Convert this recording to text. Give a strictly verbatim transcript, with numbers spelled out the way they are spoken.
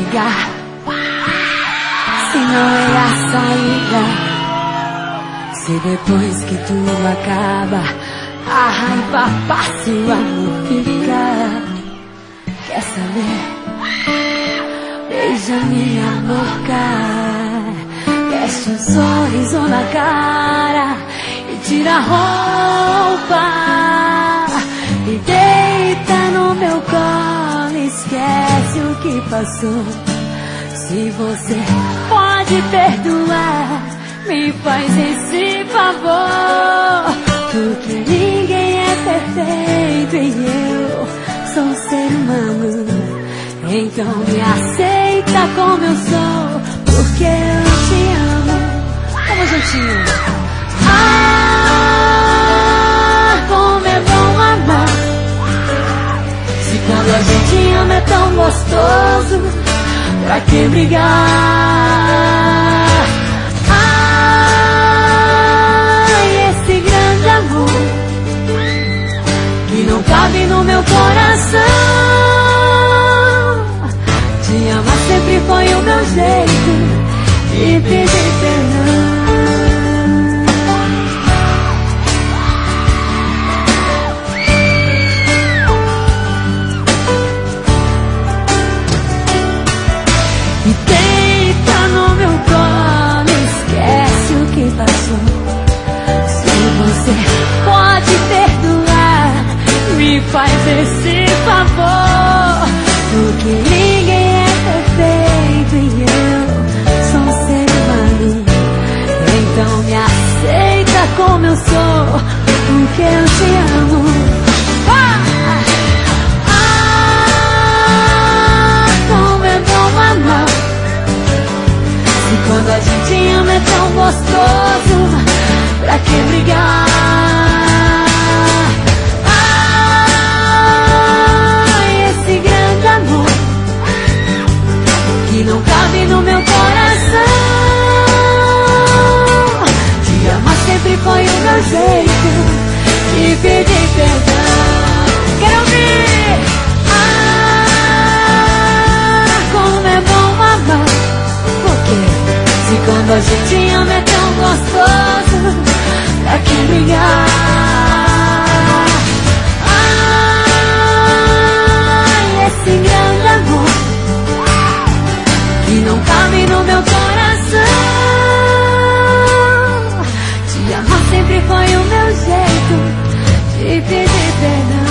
brigar, se não é a saída. Se depois que tudo acaba, a raiva passa e o amor fica. Quer saber? Beija minha boca, desce um sorriso na cara e tira a roupa e deita no meu colo, esquece o que passou. Se você pode perdoar, me faz esse favor, porque ninguém é perfeito e eu sou um ser humano. Então me aceita como eu sou, porque eu te amo. Vamos juntinho. Ah, como é bom amar. Se quando a gente ama é tão gostoso, pra que brigar? Ai, esse grande amor que não cabe no meu coração. Te amar sempre foi o meu jeito de pedir perdão. E deita no meu colo, esquece o que passou. Se você pode perdoar, me faz esse favor, porque ninguém é perfeito e eu sou um ser humano. Então me aceita como eu sou, porque eu te amo. Ah, ah, como é bom amar. Se quando a gente ama é tão gostoso, pra que brigar? Não cabe no meu coração. Te amar sempre foi o meu jeito de pedir perdão. Quero ouvir. Ah, como é bom amar. Porque se quando a gente ama é tão gostoso, pra que brigar? Ah, esse grande amor que não cabe no meu coração. Te amar sempre foi o meu jeito de pedir perdão.